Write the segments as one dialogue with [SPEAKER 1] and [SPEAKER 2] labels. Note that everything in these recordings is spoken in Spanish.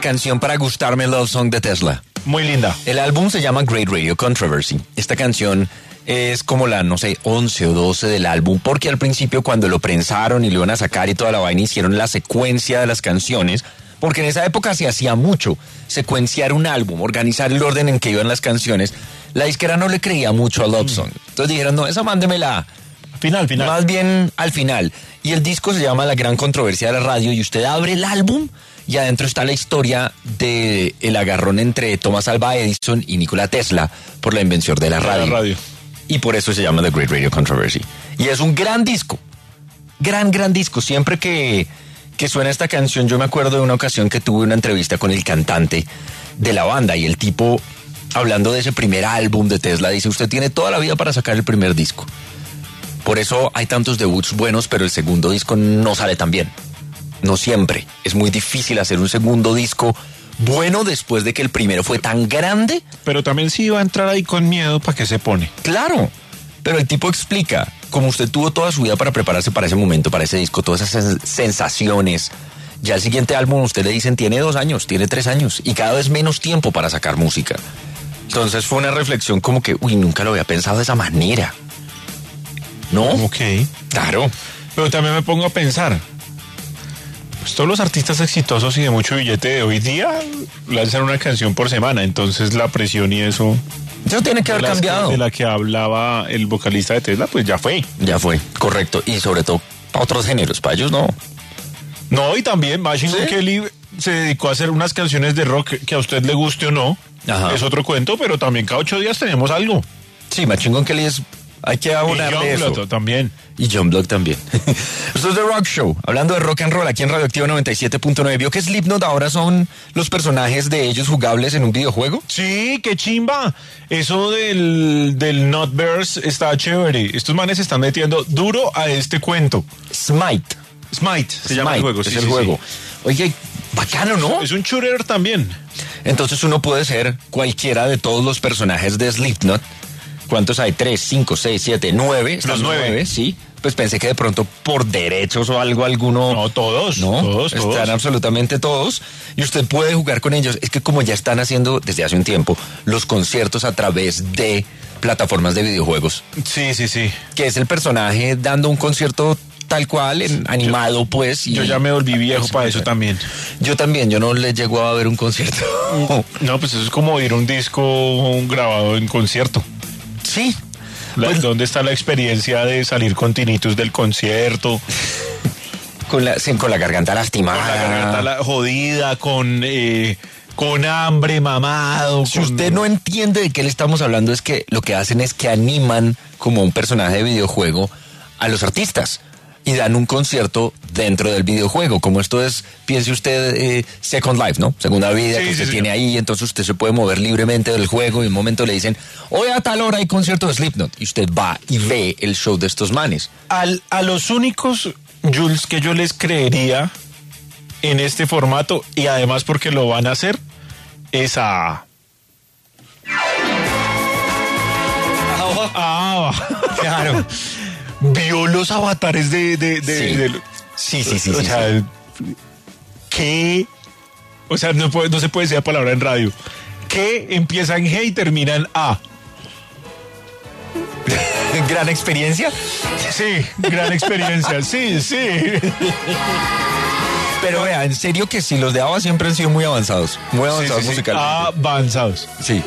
[SPEAKER 1] canción para gustarme Love Song de Tesla.
[SPEAKER 2] Muy linda.
[SPEAKER 1] El álbum se llama Great Radio Controversy. Esta canción es como la, no sé, 11 o 12 del álbum, porque al principio cuando lo prensaron y lo iban a sacar y toda la vaina, hicieron la secuencia de las canciones, porque en esa época se hacía mucho, secuenciar un álbum, organizar el orden en que iban las canciones. La disquera no le creía mucho a Love Song. Entonces dijeron, no, esa mándemela
[SPEAKER 2] Final.
[SPEAKER 1] más bien al final. Y el disco se llama La Gran Controversia de la Radio, y usted abre el álbum y adentro está la historia de el agarrón entre Thomas Alva Edison y Nikola Tesla por la invención de la radio. Y por eso se llama The Great Radio Controversy. Y es un gran disco. Gran disco. Siempre que suena esta canción, yo me acuerdo de una ocasión que tuve una entrevista con el cantante de la banda, y el tipo, hablando de ese primer álbum de Tesla, dice, usted tiene toda la vida para sacar el primer disco. Por eso hay tantos debuts buenos, pero el segundo disco no sale tan bien. No siempre. Es muy difícil hacer un segundo disco bueno después de que el primero fue tan grande.
[SPEAKER 2] Pero también sí iba a entrar ahí con miedo, ¿para qué se pone?
[SPEAKER 1] Claro, pero el tipo explica, como usted tuvo toda su vida para prepararse para ese momento, para ese disco, todas esas sensaciones. Ya el siguiente álbum usted le dicen tiene 2 años, tiene 3 años y cada vez menos tiempo para sacar música. Entonces fue una reflexión como que, nunca lo había pensado de esa manera. ¿No?
[SPEAKER 2] Ok.
[SPEAKER 1] Claro.
[SPEAKER 2] Pero también me pongo a pensar, pues todos los artistas exitosos y de mucho billete de hoy día lanzan una canción por semana, entonces la presión y eso
[SPEAKER 1] tiene que haber cambiado.
[SPEAKER 2] De la que hablaba el vocalista de Tesla, pues ya fue.
[SPEAKER 1] Ya fue, correcto. Y sobre todo para otros géneros, para ellos no.
[SPEAKER 2] No, y también Machine Gun Kelly se dedicó a hacer unas canciones de rock que a usted le guste o no. Ajá. Es otro cuento, pero también cada 8 días tenemos algo.
[SPEAKER 1] Sí, Machine Gun Kelly hay que abonarle eso.
[SPEAKER 2] Blood también.
[SPEAKER 1] Y John Block también. Esto es The Rock Show, hablando de rock and roll aquí en Radioactiva 97.9. ¿Vio que Slipknot ahora son los personajes de ellos jugables en un videojuego?
[SPEAKER 2] Sí, qué chimba. Eso del Notverse está chévere. Estos manes se están metiendo duro a este cuento.
[SPEAKER 1] Smite
[SPEAKER 2] se llama el juego.
[SPEAKER 1] Es el juego. Oye, bacano, ¿no?
[SPEAKER 2] Es un shooter también.
[SPEAKER 1] Entonces uno puede ser cualquiera de todos los personajes de Slipknot. ¿Cuántos hay? 3, 5, 6, 7, 9.
[SPEAKER 2] Los 9,
[SPEAKER 1] sí. Pues pensé que de pronto por derechos o algo alguno...
[SPEAKER 2] No, todos.
[SPEAKER 1] No,
[SPEAKER 2] todos.
[SPEAKER 1] Están absolutamente todos. Y usted puede jugar con ellos. Es que como ya están haciendo desde hace un tiempo los conciertos a través de plataformas de videojuegos.
[SPEAKER 2] Sí.
[SPEAKER 1] Que es el personaje dando un concierto tal cual, animado pues.
[SPEAKER 2] Yo ya me volví viejo para eso también.
[SPEAKER 1] Yo también, yo no le llego a ver un concierto.
[SPEAKER 2] No, pues eso es como oír un disco grabado en concierto.
[SPEAKER 1] Sí.
[SPEAKER 2] ¿Dónde está la experiencia de salir con tinnitus del concierto?
[SPEAKER 1] Con la garganta lastimada.
[SPEAKER 2] Con la garganta jodida, con hambre, mamado.
[SPEAKER 1] Si usted no entiende de qué le estamos hablando, es que lo que hacen es que animan como un personaje de videojuego a los artistas y dan un concierto dentro del videojuego. Como esto es, piense usted, Second Life, ¿no? Segunda vida que usted tiene ahí, entonces usted se puede mover libremente del juego y en un momento le dicen, hoy a tal hora hay concierto de Slipknot, y usted va y ve el show de estos manes.
[SPEAKER 2] A los únicos, Jules, que yo les creería en este formato, y además porque lo van a hacer, es a...
[SPEAKER 1] Claro.
[SPEAKER 2] Vio los avatares
[SPEAKER 1] Sí.
[SPEAKER 2] O sea, ¿qué? O sea, no se puede decir la palabra en radio. ¿Qué empieza en G y termina en A?
[SPEAKER 1] ¿Gran experiencia?
[SPEAKER 2] Sí, gran experiencia, sí.
[SPEAKER 1] Pero vea, en serio que sí, los de ABBA siempre han sido muy avanzados musicalmente.
[SPEAKER 2] Avanzados.
[SPEAKER 1] Sí.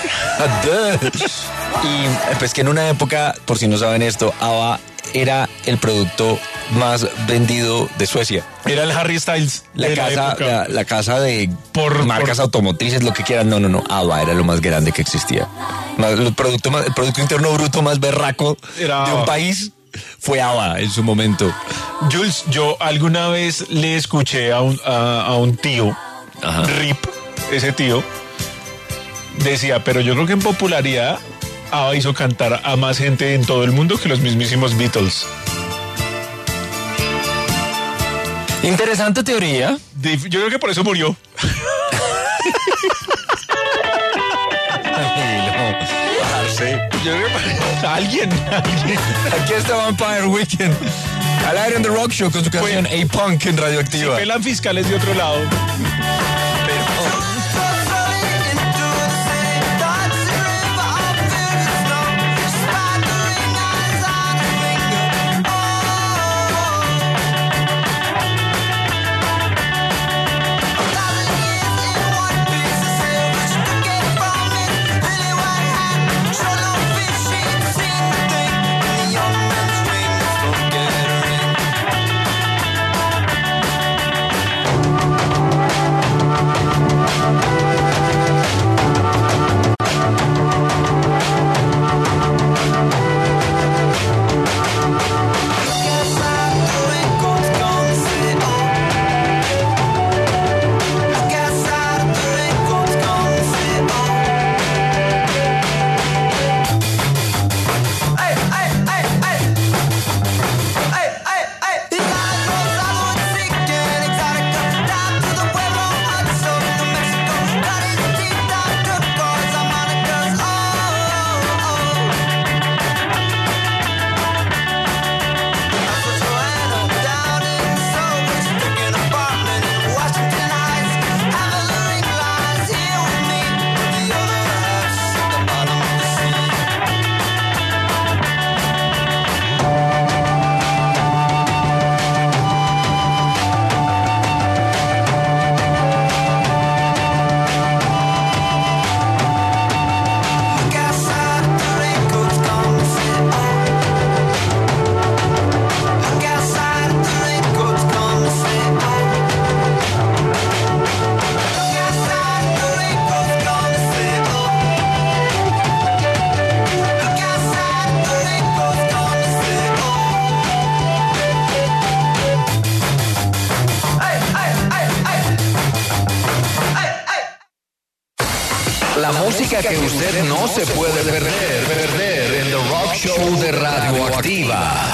[SPEAKER 1] Y pues que en una época, por si no saben esto, ABBA era el producto más vendido de Suecia.
[SPEAKER 2] Era el Harry Styles.
[SPEAKER 1] La casa de marcas automotrices, lo que quieran. No. ABBA era lo más grande que existía. El Producto Interno Bruto más berraco de un país fue ABBA en su momento.
[SPEAKER 2] Jules, yo alguna vez le escuché a un tío,
[SPEAKER 1] ajá,
[SPEAKER 2] Rip, ese tío, decía, pero yo creo que en popularidad ABBA hizo cantar a más gente en todo el mundo que los mismísimos Beatles.
[SPEAKER 1] Interesante teoría.
[SPEAKER 2] Yo creo que por eso murió. Yo creo que alguien.
[SPEAKER 1] Aquí está Vampire Weekend al aire en The Rock Show con su canción A-Punk en Radioactiva.
[SPEAKER 2] Si pelan fiscales de otro lado.
[SPEAKER 1] Pero
[SPEAKER 3] música que usted no se puede perder en The Rock Show de Radioactiva.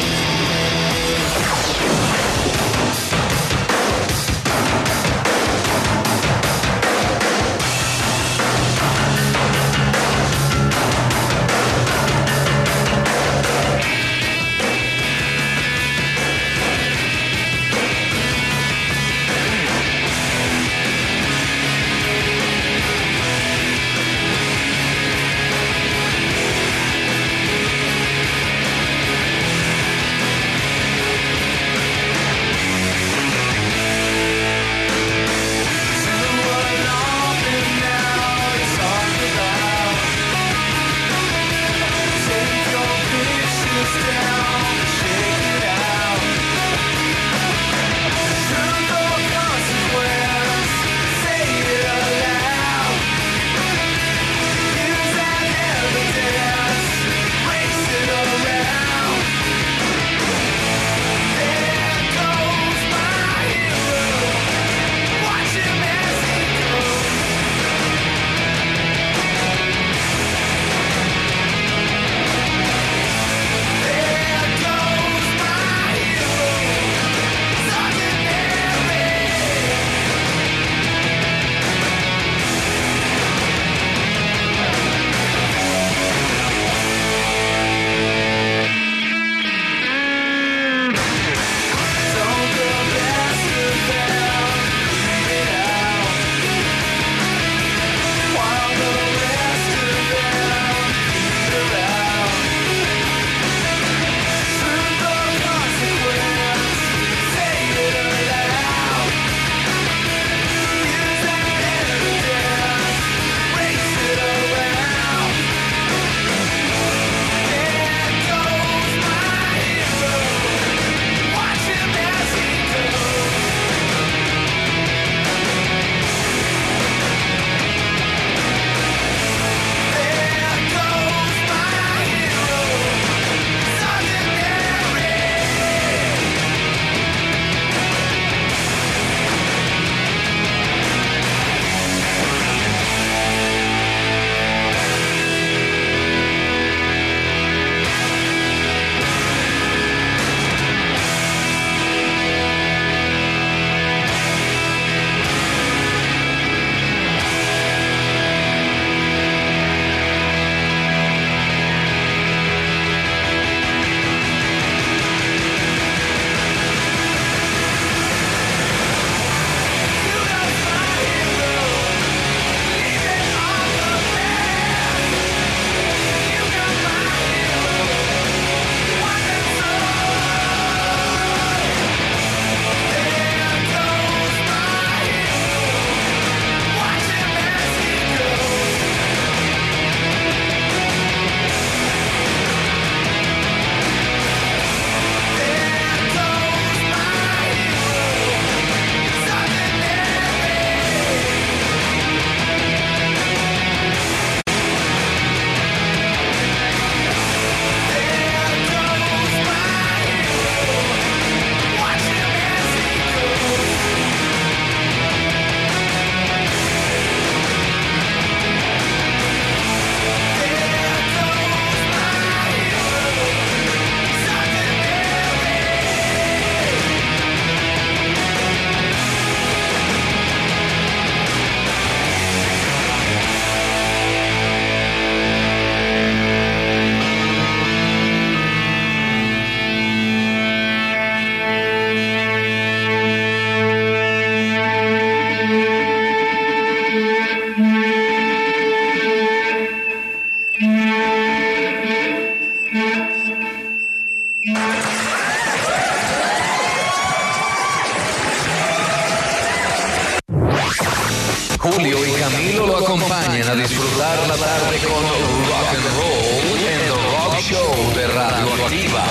[SPEAKER 3] Julio y Camilo lo acompañan a disfrutar la tarde con rock and roll en The Rock Show de Radioactiva.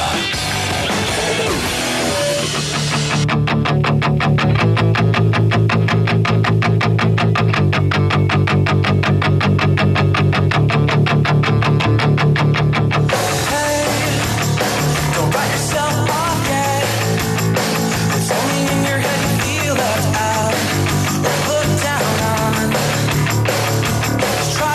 [SPEAKER 4] Try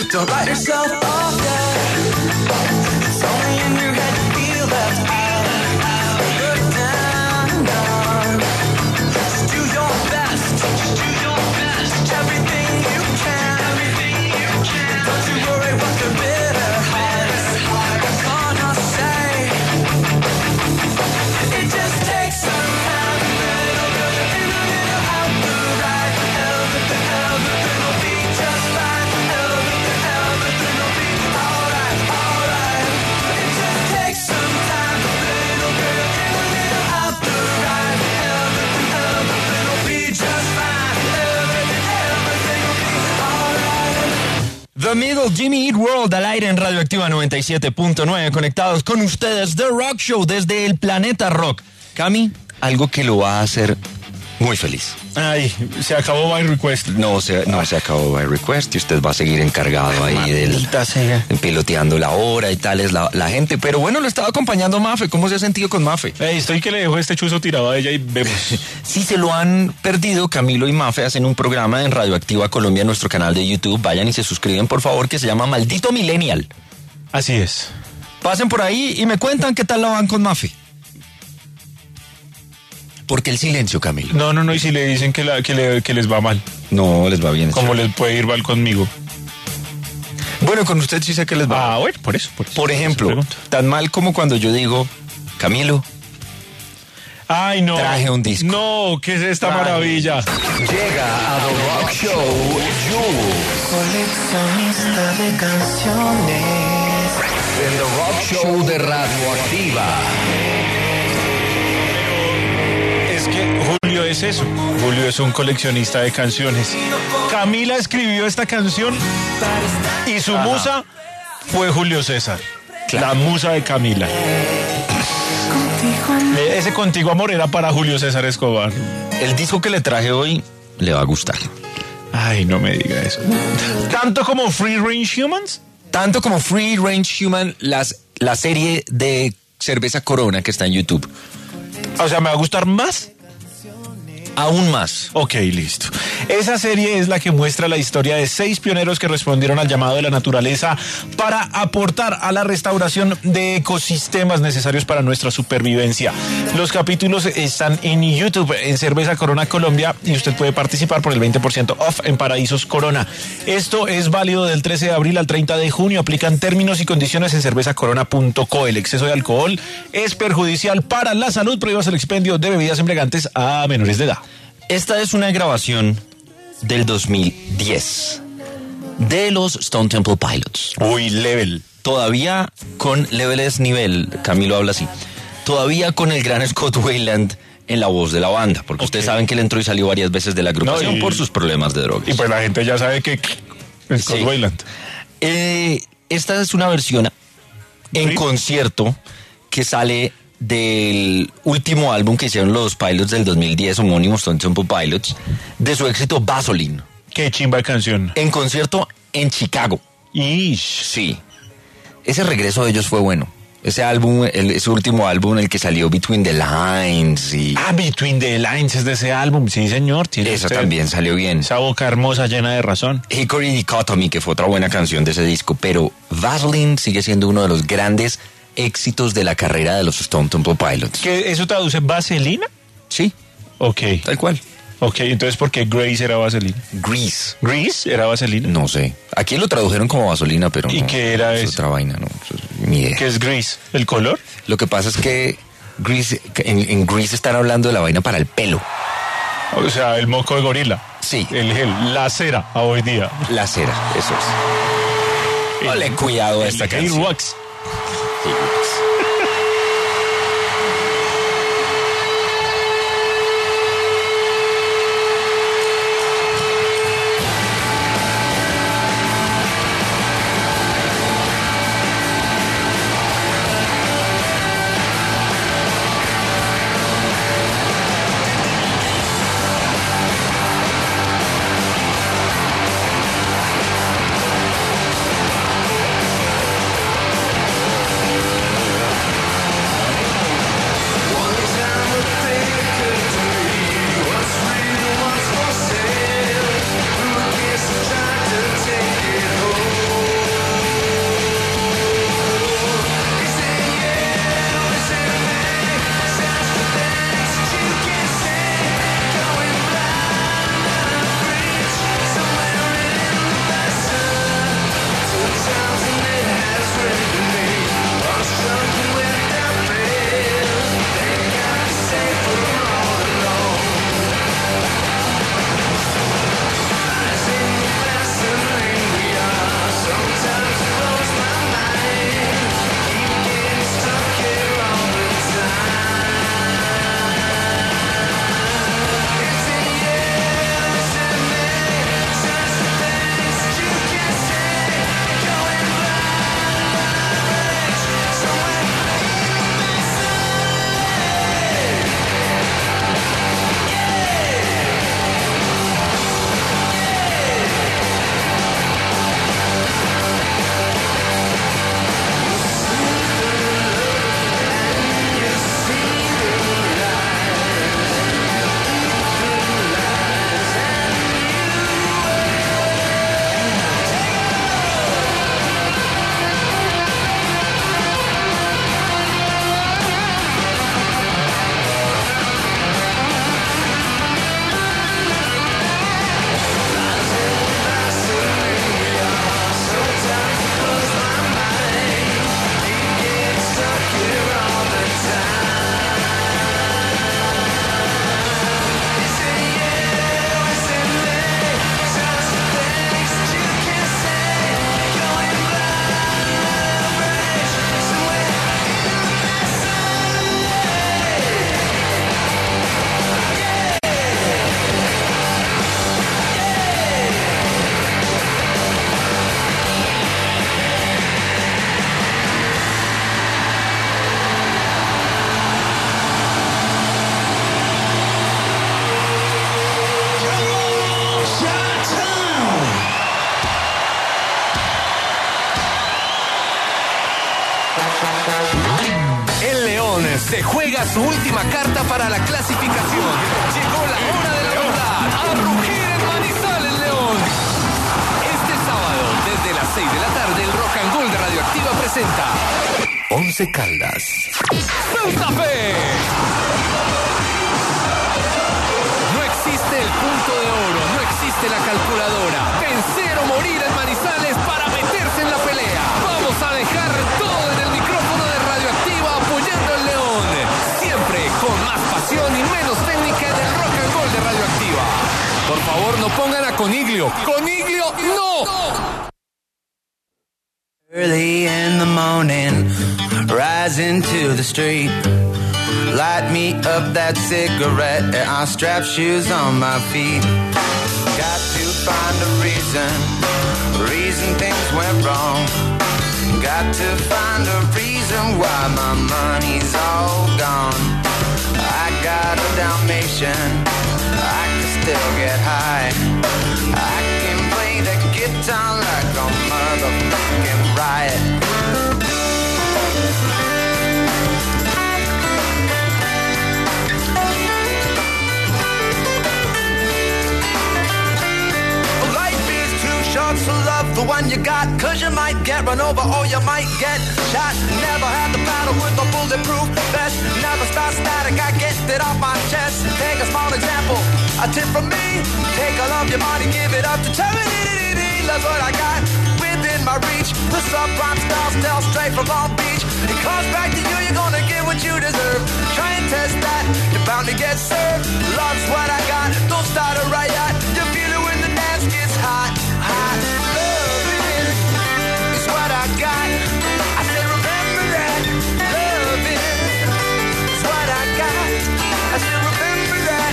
[SPEAKER 4] Don't write yourself off yet. It's only in your head you feel left out. Look down. Just do your best. Everything you can. Don't you worry what the bitter hearts are gonna say. It just takes some time. A little in, a little out the right. Everything will be just fine. Everything will be alright. It just takes some time. A little in, a little out the right. Everything will be just fine. Everything will be alright.
[SPEAKER 1] The Middle, Jimmy Eat World, al aire en Radioactiva 97.9, conectados con ustedes, The Rock Show, desde el planeta Rock. Cami, algo que lo va a hacer muy feliz.
[SPEAKER 2] Ay, se acabó My Request.
[SPEAKER 1] No se acabó by request y usted va a seguir encargado ahí del piloteando la hora y tal es la gente. Pero bueno, lo estaba acompañando Mafe. ¿Cómo se ha sentido con Mafe?
[SPEAKER 2] Estoy que le dejo este chuzo tirado a ella y vemos.
[SPEAKER 1] Si se lo han perdido, Camilo y Mafe hacen un programa en Radioactiva Colombia, en nuestro canal de YouTube. Vayan y se suscriben, por favor, que se llama Maldito Millennial.
[SPEAKER 2] Así es.
[SPEAKER 1] Pasen por ahí y me cuentan qué tal la van con Mafe. Porque el silencio, Camilo.
[SPEAKER 2] No, y si le dicen que les va mal,
[SPEAKER 1] No, les va bien.
[SPEAKER 2] ¿cómo les puede ir mal conmigo?
[SPEAKER 1] Bueno, con usted sí sé que les va.
[SPEAKER 2] Bueno, por eso.
[SPEAKER 1] Por ejemplo, tan mal como cuando yo digo, Camilo,
[SPEAKER 2] ay, no.
[SPEAKER 1] traje un disco.
[SPEAKER 2] No, ¿qué es esta maravilla?
[SPEAKER 3] Llega a The Rock Show, Jewel.
[SPEAKER 4] Coleccionista de canciones.
[SPEAKER 3] En The Rock Show de Radioactiva.
[SPEAKER 2] Es que Julio es eso. Julio es un coleccionista de canciones. Camila escribió esta canción y su musa fue Julio César.
[SPEAKER 1] Claro.
[SPEAKER 2] La musa de Camila. Ese Contigo Amor era para Julio César Escobar.
[SPEAKER 1] El disco que le traje hoy le va a gustar.
[SPEAKER 2] Ay, no me diga eso. ¿Tanto como Free Range Humans?
[SPEAKER 1] Tanto como Free Range Human, la serie de cerveza Corona que está en YouTube.
[SPEAKER 2] O sea, ¿me va a gustar más?
[SPEAKER 1] Aún más.
[SPEAKER 2] Ok, listo. Esa serie es la que muestra la historia de 6 pioneros que respondieron al llamado de la naturaleza para aportar a la restauración de ecosistemas necesarios para nuestra supervivencia. Los capítulos están en YouTube, en Cerveza Corona Colombia, y usted puede participar por el 20% off en Paraísos Corona. Esto es válido del 13 de abril al 30 de junio. Aplican términos y condiciones en cervezacorona.co. El exceso de alcohol es perjudicial para la salud. Prohíbas el expendio de bebidas embriagantes a menores de edad.
[SPEAKER 1] Esta es una grabación del 2010 de los Stone Temple Pilots.
[SPEAKER 2] Uy, Level.
[SPEAKER 1] Todavía con Level es nivel, Camilo habla así. Todavía con el gran Scott Weiland en la voz de la banda, porque ustedes saben que él entró y salió varias veces de la agrupación por sus problemas de drogas.
[SPEAKER 2] Y pues la gente ya sabe que es Scott Weiland.
[SPEAKER 1] Esta es una versión en concierto que sale del último álbum que hicieron los Pilots del 2010, homónimo Stone Temple Pilots, de su éxito Vaseline.
[SPEAKER 2] Qué chimba de canción.
[SPEAKER 1] En concierto en Chicago.
[SPEAKER 2] Ish.
[SPEAKER 1] Sí. Ese regreso de ellos fue bueno. Ese álbum, ese último álbum, el que salió Between the Lines y...
[SPEAKER 2] Between the Lines es de ese álbum, sí señor.
[SPEAKER 1] Esa también salió bien.
[SPEAKER 2] Esa boca hermosa llena de razón.
[SPEAKER 1] Hickory Dichotomy, que fue otra buena canción de ese disco, pero Vaseline sigue siendo uno de los grandes éxitos de la carrera de los Stone Temple Pilots.
[SPEAKER 2] ¿Qué eso traduce vaselina?
[SPEAKER 1] Sí.
[SPEAKER 2] Ok.
[SPEAKER 1] Tal cual.
[SPEAKER 2] Ok, entonces ¿por qué Grace era vaselina?
[SPEAKER 1] Grease.
[SPEAKER 2] ¿Grease era vaselina?
[SPEAKER 1] No sé. Aquí lo tradujeron como vaselina, pero
[SPEAKER 2] ¿Y
[SPEAKER 1] no,
[SPEAKER 2] qué era
[SPEAKER 1] es
[SPEAKER 2] eso?
[SPEAKER 1] otra vaina, no. Eso es ni idea.
[SPEAKER 2] ¿Qué es Grease? ¿El color?
[SPEAKER 1] Lo que pasa es que Grease, en Grease están hablando de la vaina para el pelo.
[SPEAKER 2] O sea, el moco de gorila.
[SPEAKER 1] Sí.
[SPEAKER 2] El gel, la cera a hoy día.
[SPEAKER 1] La cera, eso es. Dale cuidado a esta canción.
[SPEAKER 2] Wax.
[SPEAKER 3] se juega su última carta para la clasificación. Llegó la hora de la verdad. A rugir en Manizales, León. Este sábado, desde las 6 de la tarde, el Rock and Roll de Radioactiva presenta Once Caldas, Santa Fe. No existe el punto de oro, no existe la calculadora. Vencer o morir en Manizales para meterse en la pelea. Vamos a dejar todo en el micrófono de Radioactiva apoyando al León. Siempre con más pasión y menos técnica del Rock and Roll de Radioactiva. Por favor, no pongan a Coniglio. ¡Coniglio, no!
[SPEAKER 4] Early in the morning, rising to the street. Light me up that cigarette and I'll strap shoes on my feet. Got to find a reason things went wrong. Got to find a reason why my money's all gone. I got a Dalmatian, I can still get high. I can play the guitar like a motherfucking riot. So love the one you got, cause you might get run over or you might get shot. Never had the battle with a bulletproof vest. Never start static, I get it off my chest. Take a small example, a tip from me. Take all of your money, give it up to charity. That's what I got within my reach. The subprime style still straight from Long Beach. It comes back to you, you're gonna get what you deserve. Try and test that, you're bound to get served. Love's what I got, don't start a riot. You feel it when the dance gets hot. Loving is what I got. I said remember that. Loving is what I got. I said remember that.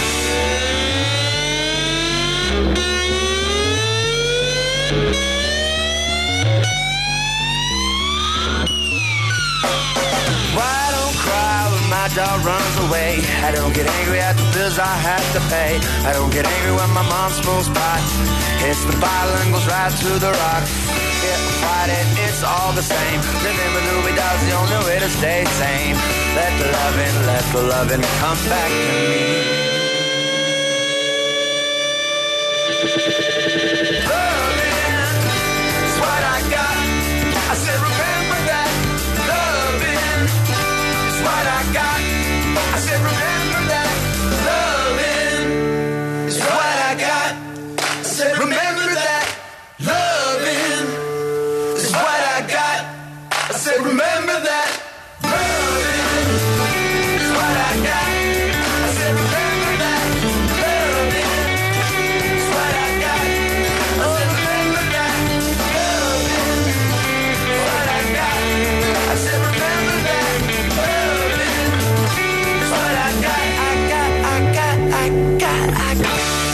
[SPEAKER 4] Why don't cry when my dog runs away? I don't get angry at the bills I have to pay. I don't get angry when my mom smokes pot. Hits the bottle and goes right to the rock. Get fight it, it's all the same. Living with Louis Dog's the only way to stay sane. Let the loving come back to me. Loving is what I got. I said remember that. Loving is what I got. I said remember that. Loving is what I got. I said remember that. Loving is what I got. I said remember that. Loving is what I got. I said remember that. Loving is what I got. I said remember that. Loving is what I got. I said remember that. Loving is what I got. I got.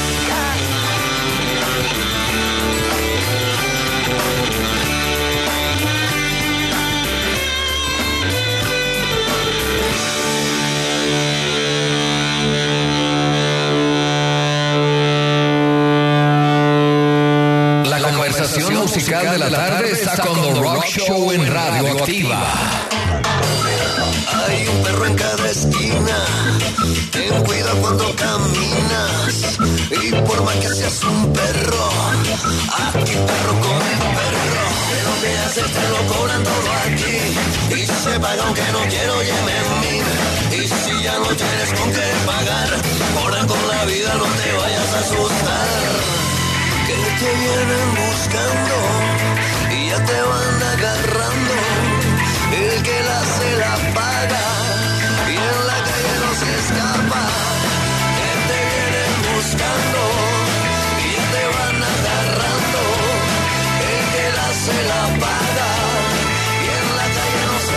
[SPEAKER 3] La conversación musical de la tarde está con The Rock Show en Radioactiva.
[SPEAKER 5] Hay un perro en cada esquina, ten cuidado cuando caminas. Y por más que seas un perro, aquí perro come perro. Pero te haces, te lo cobran todo aquí. Y se paga aunque no quiero, mí. Y si ya no tienes con qué pagar, cobran con la vida, no te vayas a asustar. Que te vienen buscando y ya te van agarrando. El que la hace la paga y en la calle no se escapa. Que te vienen buscando y ya te van agarrando. El que la hace la paga y en la calle no se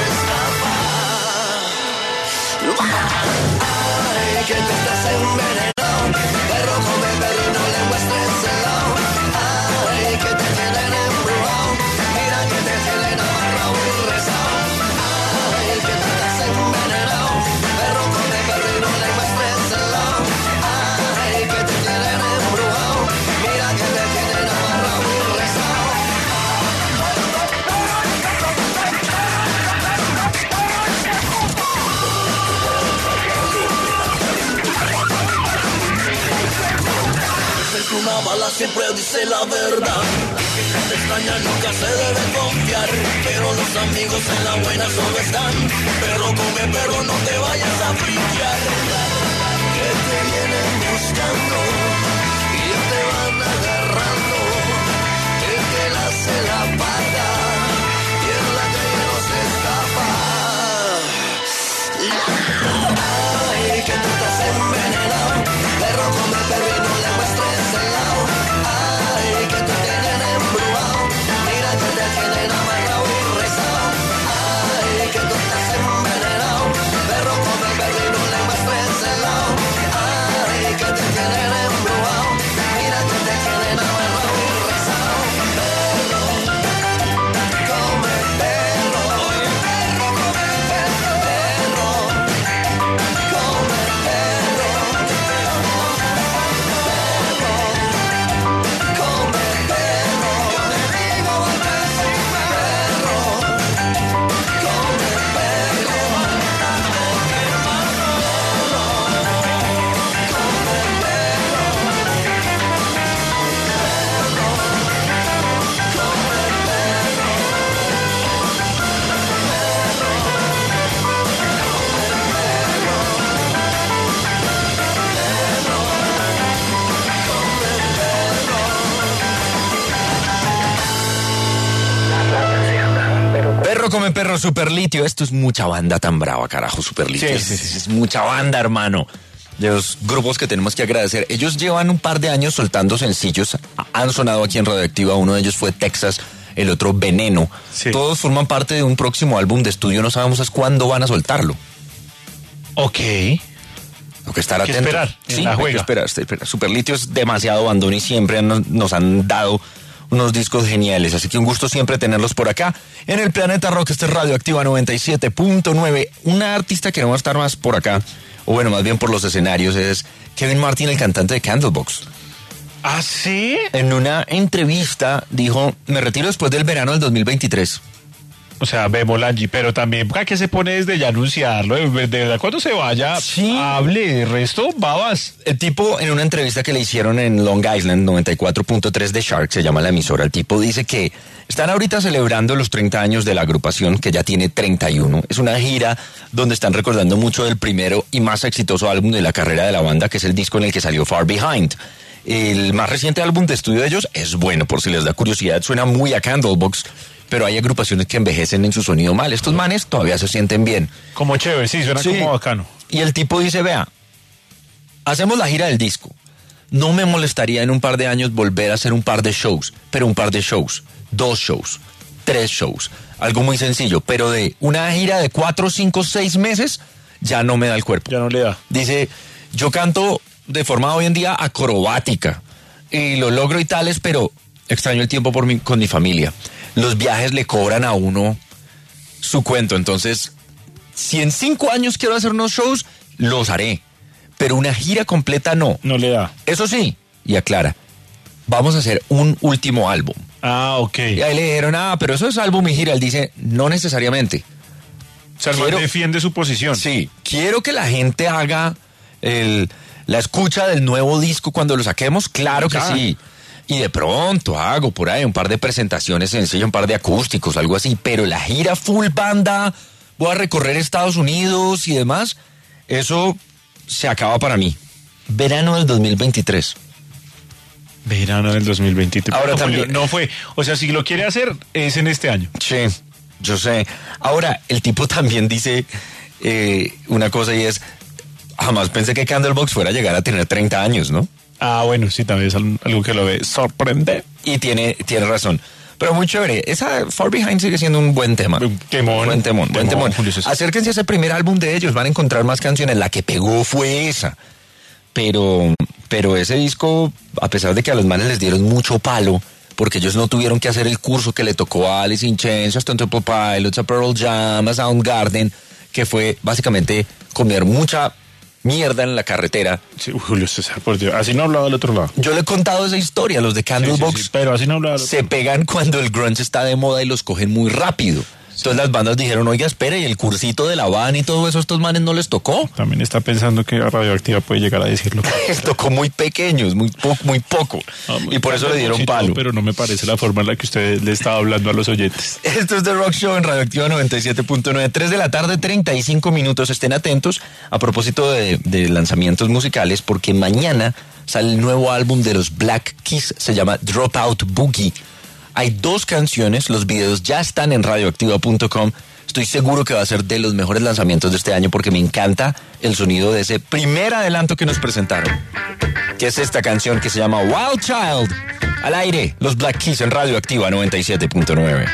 [SPEAKER 5] escapa. Ay, que te estás envenenado. Perro come perro y no le muestres el lado. Ay, que te tienen embrujado. Mira que te una bala siempre dice la verdad. Que te extraña nunca se debe confiar, pero los amigos en la buena solo están. Perro come perro, no te vayas a friquear. Que te vienen buscando y te van agarrando. El que la se la paga y en la calle no se escapa. Ay, que tú estás envenenado. Perro come perro y no le muestres el lado. Ay, que tú te tienen embrujado. Mira que te tienen amarrado y rezado. Ay, que tú estás envenenado. Perro come perro y no le muestres el lado. Ay, que te tienen embrujado. Mira que te tienen amarrado y rezado. Perro come perro. Oye, perro come perro. Perro come perro. Come perro, yo te digo que sí, perro. Come perro,
[SPEAKER 1] Perro come perro, Superlitio. Esto es mucha banda tan brava, carajo, Superlitio.
[SPEAKER 2] Sí.
[SPEAKER 1] Es mucha banda, hermano. De los grupos que tenemos que agradecer. Ellos llevan un par de años soltando sencillos. Han sonado aquí en Radioactiva. Uno de ellos fue Texas, el otro Veneno.
[SPEAKER 2] Sí.
[SPEAKER 1] Todos forman parte de un próximo álbum de estudio. No sabemos cuándo van a soltarlo.
[SPEAKER 2] Ok.
[SPEAKER 1] Hay que estar
[SPEAKER 2] Hay que
[SPEAKER 1] atentos.
[SPEAKER 2] esperar, en
[SPEAKER 1] Sí,
[SPEAKER 2] la
[SPEAKER 1] hay que
[SPEAKER 2] juega.
[SPEAKER 1] esperar. Superlitio es demasiado bandón y siempre nos han dado unos discos geniales. Así que un gusto siempre tenerlos por acá. En el Planeta Rock, este es Radioactiva 97.9. Una artista que no va a estar más por acá, o bueno, más bien por los escenarios, es Kevin Martin, el cantante de Candlebox.
[SPEAKER 2] ¿Ah, sí?
[SPEAKER 1] En una entrevista dijo, me retiro después del verano del 2023.
[SPEAKER 2] O sea, Bemolangi, pero también, ¿para qué se pone desde ya anunciarlo? De verdad, cuando se vaya,
[SPEAKER 1] Sí.
[SPEAKER 2] hable, de resto, babas.
[SPEAKER 1] El tipo, en una entrevista que le hicieron en Long Island, 94.3 de Shark, se llama la emisora, el tipo dice que están ahorita celebrando los 30 años de la agrupación, que ya tiene 31. Es una gira donde están recordando mucho del primero y más exitoso álbum de la carrera de la banda, que es el disco en el que salió Far Behind. El más reciente álbum de estudio de ellos es bueno, por si les da curiosidad, suena muy a Candlebox, pero hay agrupaciones que envejecen en su sonido mal. Estos manes todavía se sienten bien.
[SPEAKER 2] Como chévere, sí, suena
[SPEAKER 1] Sí.
[SPEAKER 2] como bacano.
[SPEAKER 1] Y el tipo dice, vea, hacemos la gira del disco. No me molestaría en un par de años volver a hacer un par de shows, pero un par de shows, 2 shows, 3 shows. Algo muy sencillo, pero de una gira de 4, 5, 6 meses, ya no me da el cuerpo.
[SPEAKER 2] Ya no le da.
[SPEAKER 1] Dice, yo canto de forma hoy en día acrobática y lo logro y tales, pero extraño el tiempo con mi familia. Los viajes le cobran a uno su cuento, entonces, si en 5 años quiero hacer unos shows, los haré, pero una gira completa no.
[SPEAKER 2] No le da.
[SPEAKER 1] Eso sí, y aclara, vamos a hacer un último álbum.
[SPEAKER 2] Ah, ok.
[SPEAKER 1] Y ahí le dijeron, pero eso es álbum y gira. Él dice, no necesariamente.
[SPEAKER 2] O sea, el man
[SPEAKER 1] quiero-
[SPEAKER 2] defiende su posición.
[SPEAKER 1] Sí, quiero que la gente haga la escucha del nuevo disco cuando lo saquemos, claro que
[SPEAKER 2] Ah.
[SPEAKER 1] sí. Y de pronto hago por ahí un par de presentaciones sencillas, un par de acústicos, algo así, pero la gira full banda, voy a recorrer Estados Unidos y demás, eso se acaba para mí. Verano del 2023.
[SPEAKER 2] Verano del 2023.
[SPEAKER 1] Ahora
[SPEAKER 2] No, Julio,
[SPEAKER 1] también-
[SPEAKER 2] no fue. O sea, si lo quiere hacer, es en este año.
[SPEAKER 1] Sí, yo sé. Ahora, el tipo también dice una cosa y es, jamás pensé que Candlebox fuera a llegar a tener 30 años, ¿no?
[SPEAKER 2] Ah, bueno, sí, también es algo que lo ve sorprende.
[SPEAKER 1] Y tiene razón. Pero muy chévere. Esa Far Behind sigue siendo un buen tema.
[SPEAKER 2] Un temón.
[SPEAKER 1] Buen temón, buen
[SPEAKER 2] Temón,
[SPEAKER 1] temón.
[SPEAKER 2] Julio César.
[SPEAKER 1] Acérquense a ese primer álbum de ellos, van a encontrar más canciones. La que pegó fue esa. Pero ese disco, a pesar de que a los manes les dieron mucho palo, porque ellos no tuvieron que hacer el curso que le tocó a Alice in Chains, a Stone Temple Pilots, a Pearl Jam, a Soundgarden, que fue básicamente comer mucha mierda en la carretera.
[SPEAKER 2] Sí, Julio César, por Dios. Así no hablaba del otro lado.
[SPEAKER 1] Yo le he contado esa historia, los de Candlebox
[SPEAKER 2] Sí, pero así no hablaba del otro
[SPEAKER 1] se pegan cuando el grunge está de moda y los cogen muy rápido. Entonces las bandas dijeron, oiga, espere, y el cursito de la van y todo eso, estos manes no les tocó.
[SPEAKER 2] También está pensando que Radioactiva puede llegar a decirlo.
[SPEAKER 1] Les tocó muy pequeños, muy poco. Y por eso le dieron palo.
[SPEAKER 2] Pero no me parece la forma en la que usted le estaba hablando a los oyentes.
[SPEAKER 1] Esto es The Rock Show en Radioactiva 97.9, 3 de la tarde, 35 minutos. Estén atentos a propósito de lanzamientos musicales, porque mañana sale el nuevo álbum de los Black Keys, se llama Dropout Boogie. Hay 2 canciones, los videos ya están en radioactiva.com. Estoy seguro que va a ser de los mejores lanzamientos de este año porque me encanta el sonido de ese primer adelanto que nos presentaron, que es esta canción que se llama Wild Child. Al aire, los Black Keys en Radioactiva 97.9.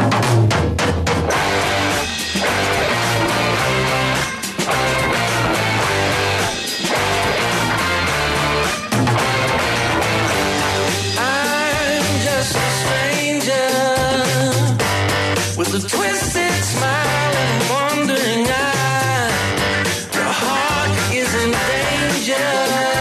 [SPEAKER 4] With a twisted smile and wandering eye, your heart is in danger.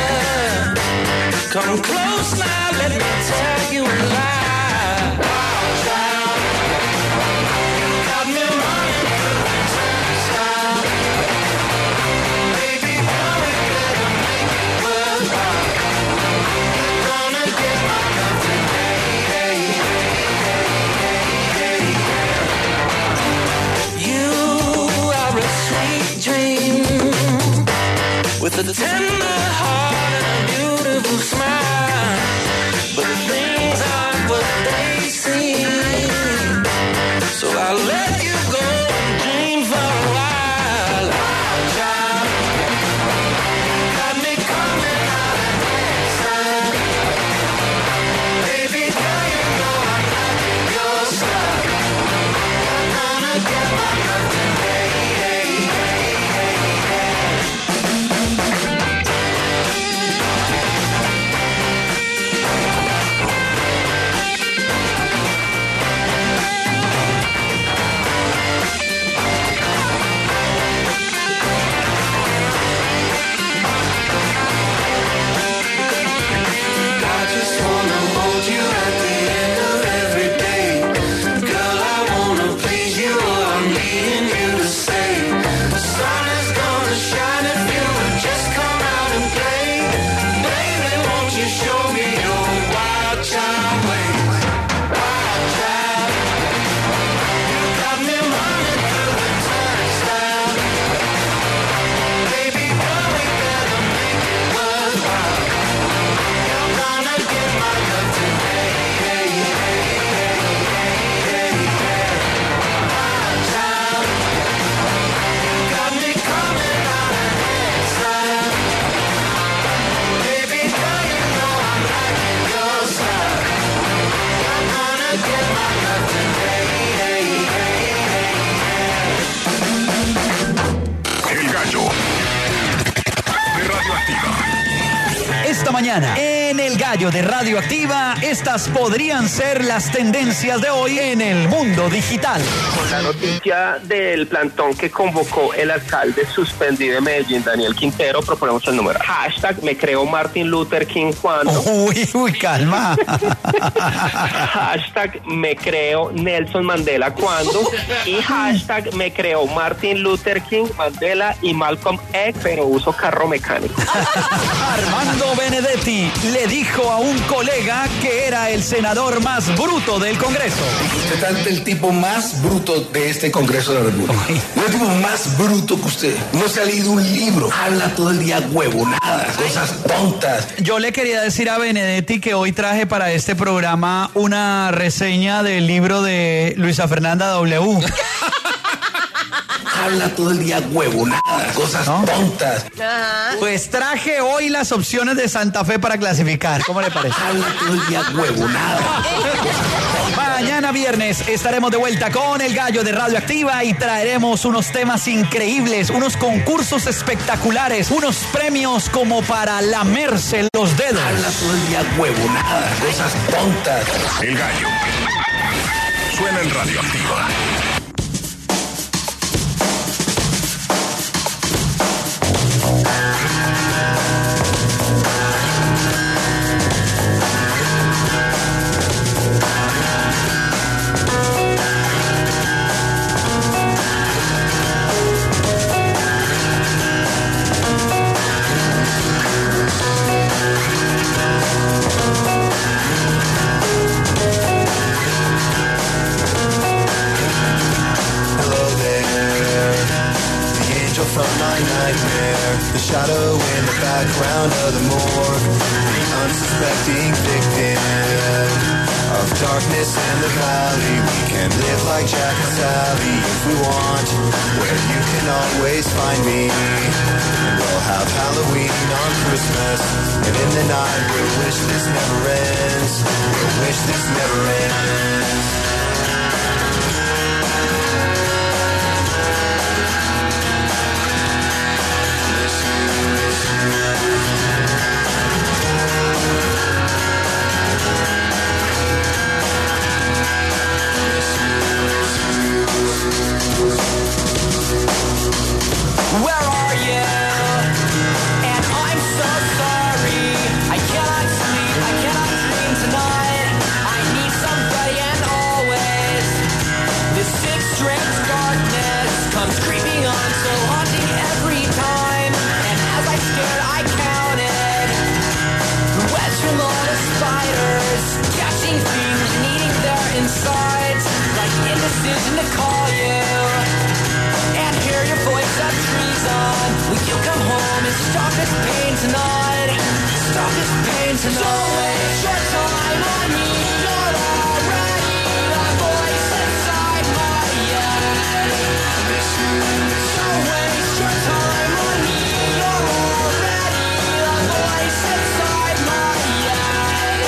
[SPEAKER 4] Come close now, let me tell you a lie. Wild child, you got me running through the turnstile. Baby, hurry, better make it worthwhile. You're gonna get my love today. With a tender heart and a beautiful smile, but things aren't what they seem. So I'll let you go and dream for a while. Wild child, got me coming out of inside. Baby girl, you know I'm liking your style. I'm gonna get my love today.
[SPEAKER 6] Esta mañana, en El Gallo de Radioactiva, estas podrían ser las tendencias de hoy en el mundo digital.
[SPEAKER 7] Con la noticia del plantón que convocó el alcalde suspendido de Medellín, Daniel Quintero, proponemos el número. Hashtag me creo Martin Luther King cuando.
[SPEAKER 6] Uy, calma.
[SPEAKER 7] Hashtag me creo Nelson Mandela cuando. Y hashtag me creo Martin Luther King, Mandela y Malcolm X, pero uso carro mecánico.
[SPEAKER 6] Armando Benedetti le dijo a un colega que era el senador más bruto del Congreso.
[SPEAKER 5] Usted es el tipo más bruto de este Congreso de la República. No es el tipo más bruto que usted. No se ha leído un libro. Habla todo el día huevonadas, cosas tontas.
[SPEAKER 6] Yo le quería decir a Benedetti que hoy traje para este programa una reseña del libro de Luisa Fernanda W.
[SPEAKER 5] Habla todo el día huevonadas, cosas tontas.
[SPEAKER 6] Pues traje hoy las opciones de Santa Fe para clasificar. ¿Cómo le parece?
[SPEAKER 5] Habla todo el día huevonadas.
[SPEAKER 6] Mañana viernes estaremos de vuelta con El Gallo de Radioactiva y traeremos unos temas increíbles, unos concursos espectaculares, unos premios como para lamerse los dedos.
[SPEAKER 5] Habla todo el día huevonadas, cosas tontas.
[SPEAKER 8] El Gallo. Suena en Radioactiva.
[SPEAKER 5] morgue, the unsuspecting victim of darkness in the valley. We can live like Jack and Sally if we want, where you can always find me. And we'll have Halloween on Christmas, and in the night we'll wish this never ends. We'll wish this never ends.
[SPEAKER 4] Where are you? And I'm so sorry. I cannot sleep, I cannot dream tonight. I need somebody and always. This sick, strange darkness comes creeping on, so haunting every time. And as I stared, I counted the webs from all the spiders, catching things and eating their insides, like indecision to call you and hear your voice of treason. Will you come home and stop this pain tonight? Stop this pain tonight. Don't waste your time on me. You're already the voice inside my head. Don't waste your time on me. You're already the voice inside my head.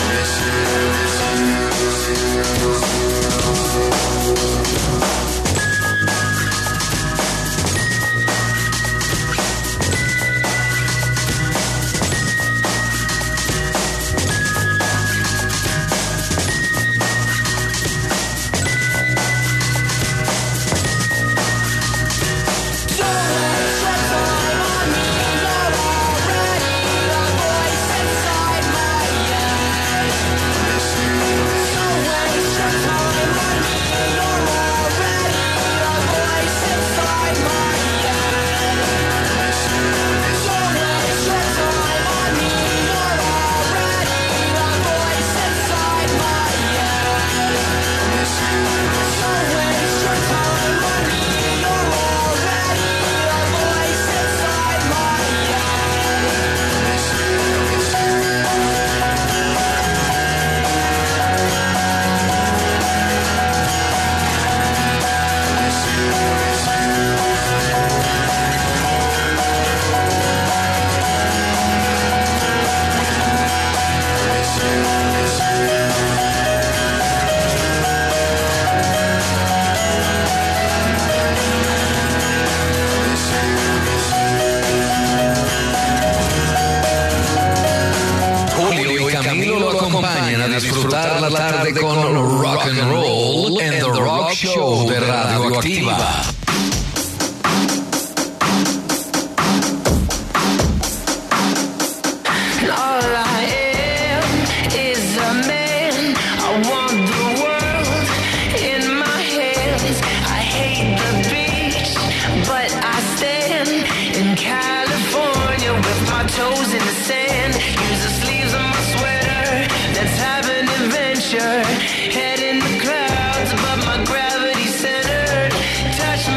[SPEAKER 3] disfrutar la tarde con rock and roll en The Rock Show de Radioactiva.
[SPEAKER 4] Head in the clouds, but my gravity centered. Touch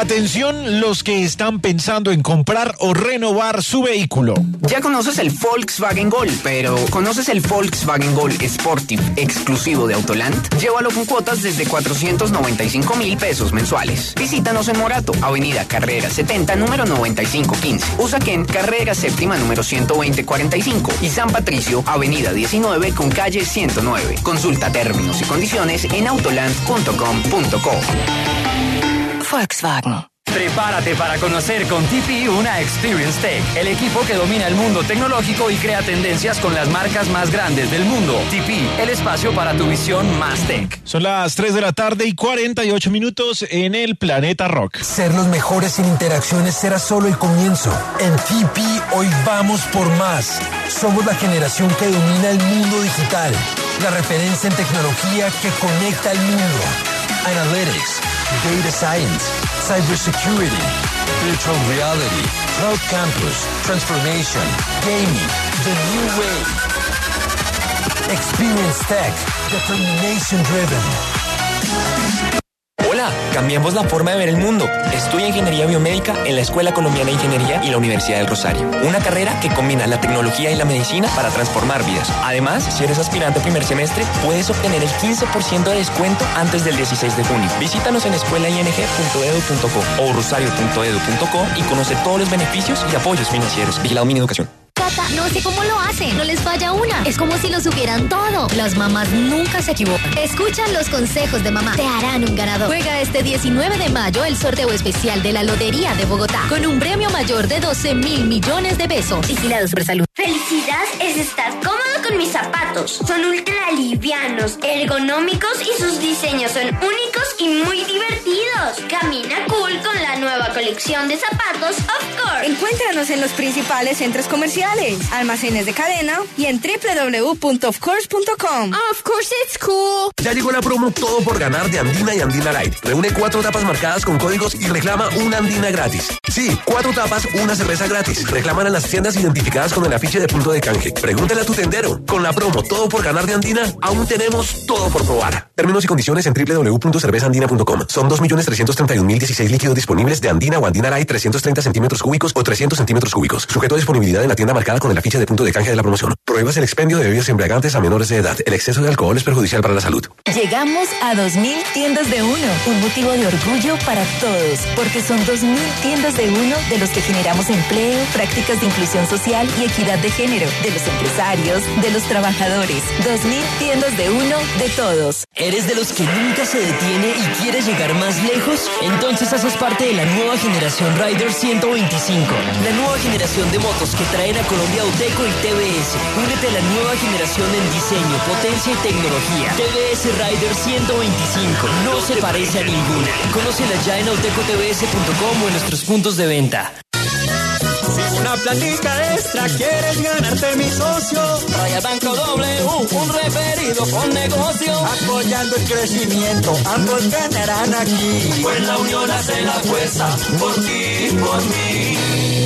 [SPEAKER 2] Atención los que están pensando en comprar o renovar su vehículo.
[SPEAKER 9] Ya conoces el Volkswagen Gol, pero ¿conoces el Volkswagen Gol Sportive exclusivo de Autoland? Llévalo con cuotas desde 495,000 pesos mensuales. Visítanos en Morato, Avenida Carrera 70, número 9515. Usaquén, Carrera Séptima, número 12045. Y San Patricio, Avenida 19 con calle 109. Consulta términos y condiciones en autoland.com.co.
[SPEAKER 10] Volkswagen.
[SPEAKER 6] Prepárate para conocer con TP una Experience Tech, el equipo que domina el mundo tecnológico y crea tendencias con las marcas más grandes del mundo. TP, el espacio para tu visión más tech.
[SPEAKER 2] Son las 3 de la tarde y 48 minutos en el Planeta Rock.
[SPEAKER 11] Ser los mejores en interacciones será solo el comienzo. En TP hoy vamos por más. Somos la generación que domina el mundo digital, la referencia en tecnología que conecta al mundo. Analytics, Data Science, Cybersecurity, Virtual Reality, Cloud Campus, Transformation, Gaming, The New Way. Experience Tech, Determination Driven.
[SPEAKER 12] Hola, cambiemos la forma de ver el mundo. Estudia Ingeniería Biomédica en la Escuela Colombiana de Ingeniería y la Universidad del Rosario. Una carrera que combina la tecnología y la medicina para transformar vidas. Además, si eres aspirante a primer semestre, puedes obtener el 15% de descuento antes del 16 de junio. Visítanos en escuelaing.edu.co o rosario.edu.co y conoce todos los beneficios y apoyos financieros. Vigilado Mineducación.
[SPEAKER 13] Cata, no sé cómo lo hacen, no les falla una. Es como si lo supieran todo. Las mamás nunca se equivocan. Escucha los consejos de mamá, te harán un ganador. Juega este 19 de mayo el sorteo especial de la Lotería de Bogotá, con un premio mayor de 12.000 millones de pesos. Vigilado Supersalud.
[SPEAKER 14] Felicidad es estar cómodo con mis zapatos. Son ultra livianos, ergonómicos y sus diseños son únicos y muy divertidos. Camina cool con la nueva colección de zapatos Of Course.
[SPEAKER 15] Encuéntranos en los principales centros comerciales, almacenes de cadena y en www.ofcourse.com.
[SPEAKER 14] Of course it's cool.
[SPEAKER 16] Ya llegó la promo Todo por Ganar de Andina y Andina Light. Reúne 4 tapas marcadas con códigos y reclama una Andina gratis. Sí, 4 tapas, una cerveza gratis. Reclaman a las tiendas identificadas con el afiche de punto de canje. Pregúntale a tu tendero. Con la promo Todo por Ganar de Andina, aún tenemos todo por probar. Términos y condiciones en www.cervezaandina.com. Son 2.331.016 líquidos disponibles de Andina o Andina Light 330 centímetros cúbicos o 300 centímetros cúbicos. Sujeto a disponibilidad en la tienda marcada con el afiche de punto de canje de la promoción. Prohíbas el expendio de bebidas embriagantes a menores de edad. El exceso de alcohol es perjudicial para la salud.
[SPEAKER 10] Llegamos a 2.000 tiendas de uno, un motivo de orgullo para todos, porque son 2.000 tiendas de uno de los que generamos empleo, prácticas de inclusión social y equidad de género, de los empresarios, de los trabajadores. 2.000 tiendas de uno de todos.
[SPEAKER 17] ¿Eres de los que nunca se detiene y quiere llegar más lejos? Entonces haces parte de la nueva generación Rider 125, la nueva generación de motos que traen a Colombia Auteco y TBS. Únete a la nueva generación en diseño, potencia y tecnología. TBS Rider 125 no se parece a ninguna. Conócela ya en autecotbs.com o en nuestros puntos de venta.
[SPEAKER 4] Una platica extra quieres ganarte, mi socio.
[SPEAKER 17] Vaya Banco W, un referido con negocio.
[SPEAKER 4] Apoyando el crecimiento, ambos ganarán aquí. Pues la unión hace la fuerza, por ti, por mí.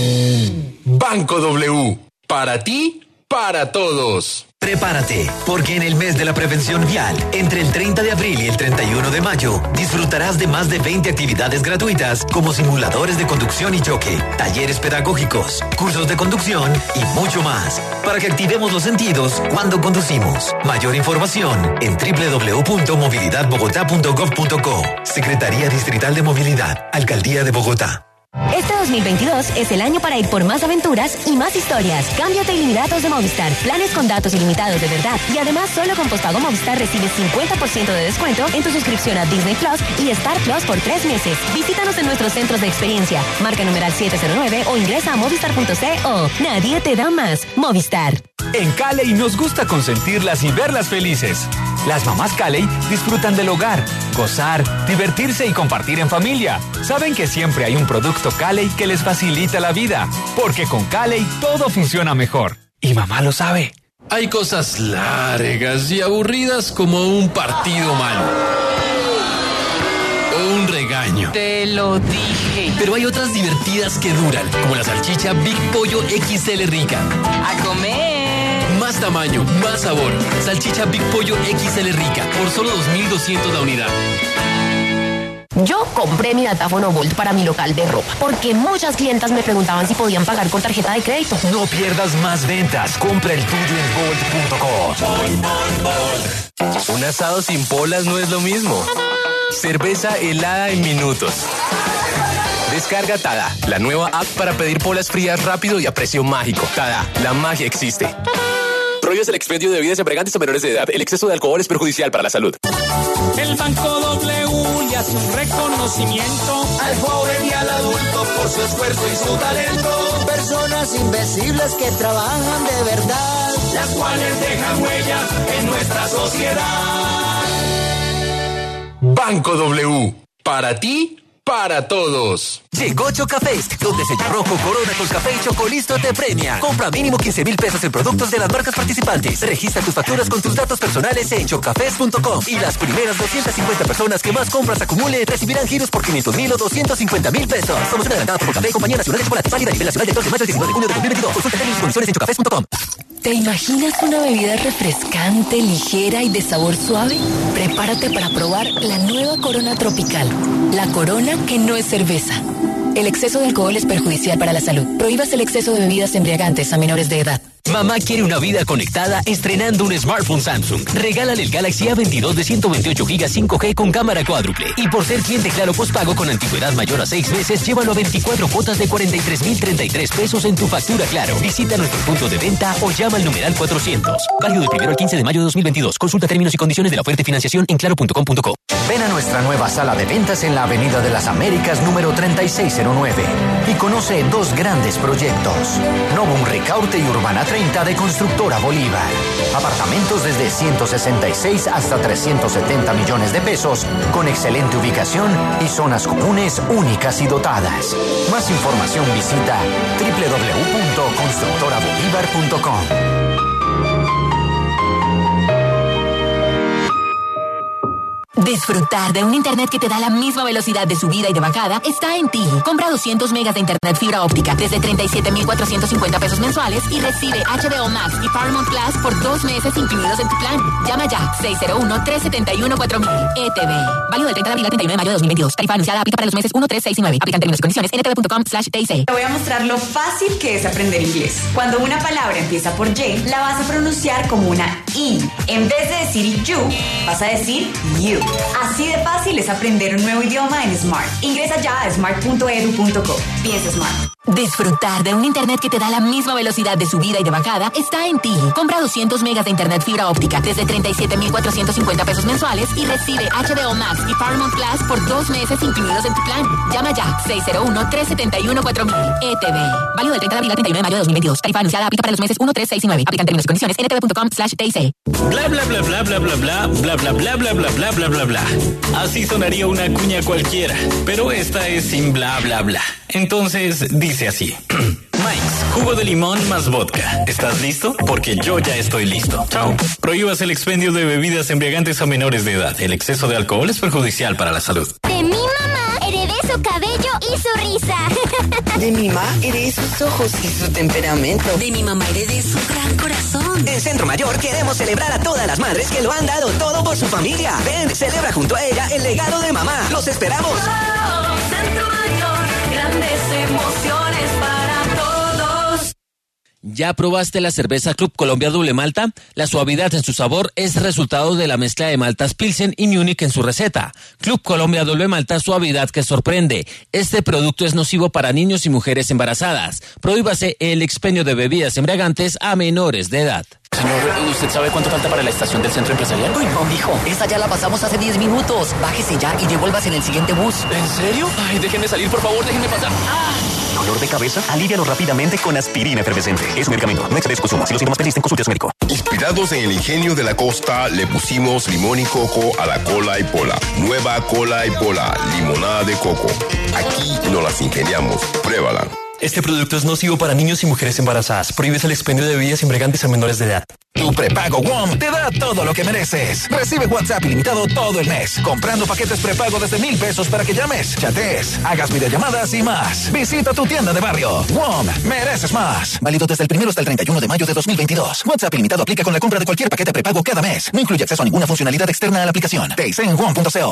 [SPEAKER 8] Banco W, para ti, para todos.
[SPEAKER 6] Prepárate, porque en el mes de la prevención vial, entre el 30 de abril y el 31 de mayo, disfrutarás de más de 20 actividades gratuitas como simuladores de conducción y choque, talleres pedagógicos, cursos de conducción y mucho más, para que activemos los sentidos cuando conducimos. Mayor información en www.movilidadbogotá.gov.co. Secretaría Distrital de Movilidad, Alcaldía de Bogotá.
[SPEAKER 18] Este 2022 es el año para ir por más aventuras y más historias. Cámbiate a ilimitados de Movistar. Planes con datos ilimitados de verdad. Y además, solo con postpago Movistar recibes 50% de descuento en tu suscripción a Disney Plus y Star Plus por 3 meses. Visítanos en nuestros centros de experiencia. Marca numeral 709 o ingresa a movistar.co. Nadie te da más. Movistar.
[SPEAKER 19] En Cali nos gusta consentirlas y verlas felices. Las mamás Cali disfrutan del hogar, gozar, divertirse y compartir en familia. Saben que siempre hay un producto Cali que les facilita la vida, porque con Cali todo funciona mejor. Y mamá lo sabe.
[SPEAKER 3] Hay cosas largas y aburridas como un partido malo. O un regaño.
[SPEAKER 17] Te lo dije.
[SPEAKER 3] Pero hay otras divertidas que duran, como la salchicha Big Pollo XL Rica.
[SPEAKER 17] A comer.
[SPEAKER 3] Más tamaño, más sabor. Salchicha Big Pollo XL Rica, por solo 2.200 la unidad.
[SPEAKER 20] Yo compré mi datáfono Gold para mi local de ropa, porque muchas clientas me preguntaban si podían pagar con tarjeta de crédito.
[SPEAKER 6] No pierdas más ventas. Compra el tuyo en gold.com.
[SPEAKER 3] Un asado sin polas no es lo mismo. Cerveza helada en minutos. Descarga Tada, la nueva app para pedir polas frías rápido y a precio mágico. Tada, la magia existe.
[SPEAKER 12] Prohíbes el expendio de bebidas embriagantes a menores de edad. El exceso de alcohol es perjudicial para la salud.
[SPEAKER 4] El Banco W le hace un reconocimiento al joven y al adulto por su esfuerzo y su talento.
[SPEAKER 21] Personas invisibles que trabajan de verdad,
[SPEAKER 4] las cuales dejan huella en nuestra sociedad.
[SPEAKER 8] Banco W. Para ti, para todos.
[SPEAKER 22] Llegó Chocafest, donde Sellarrojo, Corona, Colcafé y Chocolisto te premia. Compra mínimo 15,000 pesos en productos de las marcas participantes. Registra tus facturas con tus datos personales en chocafest.com. Y las primeras 250 personas que más compras acumulen recibirán giros por 500,000 o 250,000 pesos. Promoción adelantada por Colcafé, Compañía Nacional de Chocolate, válida a nivel nacional del 2 de mayo al 19 de junio de 2022. Consulta términos y condiciones en chocafest.com.
[SPEAKER 10] ¿Te imaginas una bebida refrescante, ligera y de sabor suave? Prepárate para probar la nueva Corona Tropical. La Corona que no es cerveza. El exceso de alcohol es perjudicial para la salud. Prohíbas el exceso de bebidas embriagantes a menores de edad.
[SPEAKER 22] Mamá quiere una vida conectada estrenando un smartphone Samsung. Regálale el Galaxy A22 de 128 GB 5G con cámara cuádruple. Y por ser cliente Claro postpago con antigüedad mayor a 6 meses, llévalo a 24 cuotas de 43,033 pesos en tu factura Claro. Visita nuestro punto de venta o llama al numeral 400. Válido del 1 al 15 de mayo de 2022. Consulta términos y condiciones de la oferta y financiación en claro.com.co.
[SPEAKER 23] Ven a nuestra nueva sala de ventas en la Avenida de las Américas número 3609 y conoce dos grandes proyectos. Novum Ricaurte y Urbana 30 de Constructora Bolívar. Apartamentos desde 166 hasta 370 millones de pesos con excelente ubicación y zonas comunes únicas y dotadas. Más información visita www.constructorabolívar.com.
[SPEAKER 18] Disfrutar de un internet que te da la misma velocidad de subida y de bajada está en ti. Compra 200 megas de internet fibra óptica desde 37,450 pesos mensuales y recibe HBO Max y Paramount Plus por 2 meses incluidos en tu plan. Llama ya 601-371-4000. ETV. Válido del 30 de abril al 31 de mayo de 2022. Tarifa anunciada aplica para los meses 1, 3, 6 y 9. Aplican términos y condiciones en ntv.com/TIC.
[SPEAKER 24] Te voy a mostrar lo fácil que es aprender inglés. Cuando una palabra empieza por Y, la vas a pronunciar como una I. En vez de decir you, vas a decir you. Así de fácil es aprender un nuevo idioma en Smart. Ingresa ya a smart.edu.co. Piensa Smart.
[SPEAKER 18] Disfrutar de un internet que te da la misma velocidad de subida y de bajada está en ti. Compra 200 megas de internet fibra óptica desde 37,450 pesos mensuales y recibe HBO Max y Paramount Plus por 2 meses incluidos en tu plan. Llama ya 601-371-4000. ETV. Válido del 30 de abril al 31 de mayo de 2022. Tarifa anunciada aplica para los meses 1, 3, 6 y 9. Aplican términos y condiciones en ntv.com/TIC.
[SPEAKER 19] Bla bla bla bla bla bla bla bla bla bla bla bla bla bla bla bla. Así sonaría una cuña cualquiera, pero esta es sin bla bla bla. Entonces dice así: Mike's, jugo de limón más vodka. ¿Estás listo? Porque yo ya estoy listo. Chao. Prohíbas el expendio de bebidas embriagantes a menores de edad. El exceso de alcohol es perjudicial para la salud.
[SPEAKER 14] De mi mamá heredé su cabello y su risa.
[SPEAKER 25] De mi mamá heredé sus ojos y su temperamento.
[SPEAKER 26] De mi mamá heredé su gran corazón.
[SPEAKER 22] En Centro Mayor queremos celebrar a todas las madres que lo han dado todo por su familia. Ven, celebra junto a ella el legado de mamá. ¡Los esperamos!
[SPEAKER 4] Oh, Centro Mayor, grandes emociones para todos.
[SPEAKER 1] ¿Ya probaste la cerveza Club Colombia Doble Malta? La suavidad en su sabor es resultado de la mezcla de maltas Pilsen y Munich en su receta. Club Colombia Doble Malta, suavidad que sorprende. Este producto es nocivo para niños y mujeres embarazadas. Prohíbase el expendio de bebidas embriagantes a menores de edad.
[SPEAKER 12] Señor, ¿usted sabe cuánto falta para la estación del centro empresarial?
[SPEAKER 17] Uy, no, mijo, esa ya la pasamos hace 10 minutos. Bájese ya y devuélvase en el siguiente bus.
[SPEAKER 12] ¿En serio? Ay, déjenme salir, por favor, déjenme pasar. ¡Ah!
[SPEAKER 22] ¿Dolor de cabeza? Alívialo rápidamente con aspirina efervescente. Es un medicamento, no excede su consumo. Si los síntomas persisten, consulte a su médico.
[SPEAKER 8] Inspirados en el ingenio de la costa, le pusimos limón y coco a la cola y pola. Nueva cola y pola, limonada de coco. Aquí nos las ingeniamos. Pruébala.
[SPEAKER 12] Este producto es nocivo para niños y mujeres embarazadas. Prohíbes el expendio de bebidas embriagantes a menores de edad.
[SPEAKER 6] Tu prepago WOM te da todo lo que mereces. Recibe WhatsApp ilimitado todo el mes, comprando paquetes prepago desde 1,000 pesos para que llames, chatees, hagas videollamadas y más. Visita tu tienda de barrio. WOM, mereces más. Válido desde el 1 hasta el 31 de mayo de 2022. WhatsApp ilimitado aplica con la compra de cualquier paquete prepago cada mes. No incluye acceso a ninguna funcionalidad externa a la aplicación. TIC en WOM.co.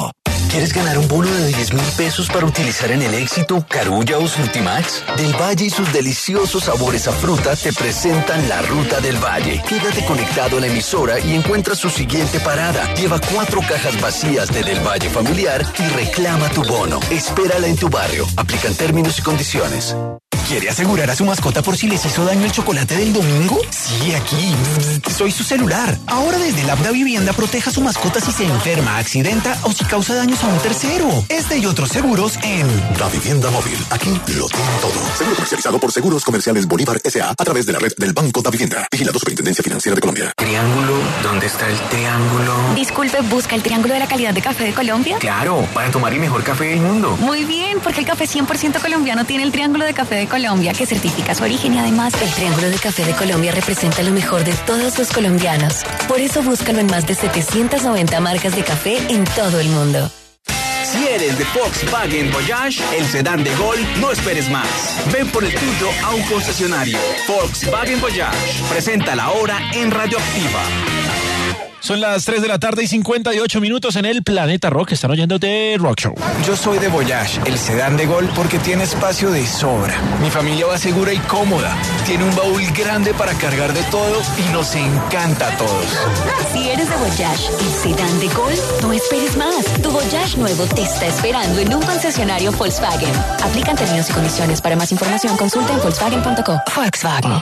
[SPEAKER 2] ¿Quieres ganar un bono de 10.000 pesos para utilizar en el Éxito, Carulla o Frutimax? Del Valle y sus deliciosos sabores a fruta te presentan la Ruta del Valle. Quédate conectado a la emisora y encuentra su siguiente parada. Lleva 4 cajas vacías de Del Valle familiar y reclama tu bono. Espérala en tu barrio. Aplican términos y condiciones.
[SPEAKER 5] ¿Quiere asegurar a su mascota por si les hizo daño el chocolate del domingo? Sí, aquí. Soy su celular. Ahora desde el app Da Vivienda proteja a su mascota si se enferma, accidenta o si causa daños a un tercero. Este y otros seguros en
[SPEAKER 7] Da Vivienda Móvil. Aquí lo tienen todo. Seguro comercializado por Seguros Comerciales Bolívar S.A. a través de la red del Banco Da Vivienda. Vigilado Superintendencia Financiera de Colombia.
[SPEAKER 9] Triángulo, ¿dónde está el triángulo?
[SPEAKER 11] Disculpe, ¿busca el triángulo de la calidad de café de Colombia?
[SPEAKER 9] Claro, para tomar el mejor café del mundo.
[SPEAKER 11] Muy bien, porque el café 100% colombiano tiene el triángulo de café de Colombia, que certifica su origen y además
[SPEAKER 18] el triángulo de café de Colombia representa lo mejor de todos los colombianos. Por eso búscalo en más de 790 marcas de café en todo el mundo.
[SPEAKER 13] Si eres de Volkswagen Voyage, el sedán de Gol, no esperes más. Ven por el tuyo a un concesionario. Volkswagen Voyage. Preséntala ahora en Radioactiva.
[SPEAKER 27] Son las 3 de la tarde y 58 minutos en el Planeta Rock. Están oyendo de Rock Show.
[SPEAKER 5] Yo soy de Voyage, el sedán de Gol, porque tiene espacio de sobra. Mi familia va segura y cómoda. Tiene un baúl grande para cargar de todo y nos encanta a todos.
[SPEAKER 11] Si eres de Voyage, el sedán de Gol, no esperes más. Tu Voyage nuevo te está esperando en un concesionario Volkswagen. Aplican términos y condiciones. Para más información, consulta en Volkswagen.co. Volkswagen.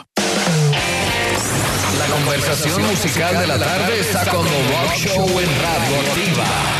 [SPEAKER 3] La conversación musical de la tarde está como Rock Show en Radio Activa.